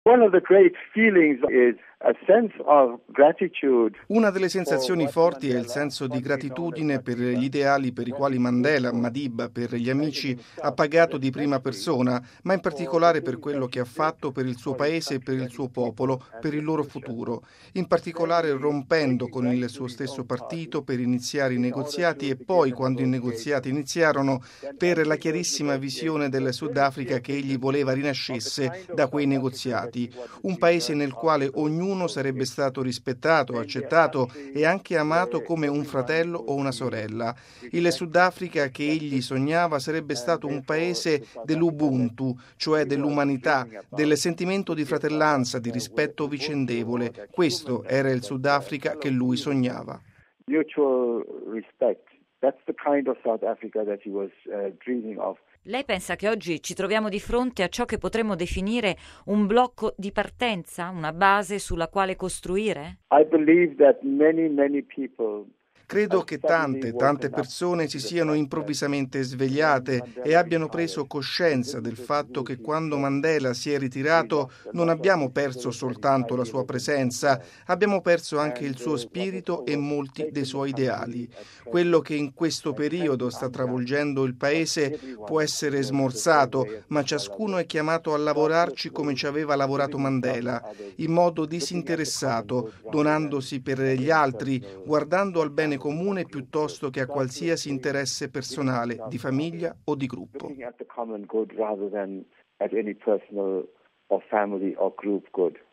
One of the great feelings is a sense of gratitude. Una delle sensazioni forti è il senso di gratitudine per gli ideali per i quali Mandela, Madiba, per gli amici ha pagato di prima persona, ma in particolare per quello che ha fatto per il suo paese e per il suo popolo, per il loro futuro, in particolare rompendo con il suo stesso partito per iniziare i negoziati e poi, quando i negoziati iniziarono, per la chiarissima visione del Sudafrica che egli voleva rinascesse da quei negoziati. Un paese nel quale ognuno sarebbe stato rispettato, accettato e anche amato come un fratello o una sorella. Il Sudafrica che egli sognava sarebbe stato un paese dell'Ubuntu, cioè dell'umanità, del sentimento di fratellanza, di rispetto vicendevole. Questo era il Sudafrica che lui sognava. Mutual respect. That's the kind of South Africa that he was dreaming of. Lei pensa che oggi ci troviamo di fronte a ciò che potremmo definire un blocco di partenza, una base sulla quale costruire? I believe that many people. Credo che tante persone si siano improvvisamente svegliate e abbiano preso coscienza del fatto che quando Mandela si è ritirato non abbiamo perso soltanto la sua presenza, abbiamo perso anche il suo spirito e molti dei suoi ideali. Quello che in questo periodo sta travolgendo il paese può essere smorzato, ma ciascuno è chiamato a lavorarci come ci aveva lavorato Mandela, in modo disinteressato, donandosi per gli altri, guardando al bene comune piuttosto che a qualsiasi interesse personale, di famiglia o di gruppo. Looking at the common good rather than at any personal or family or group good.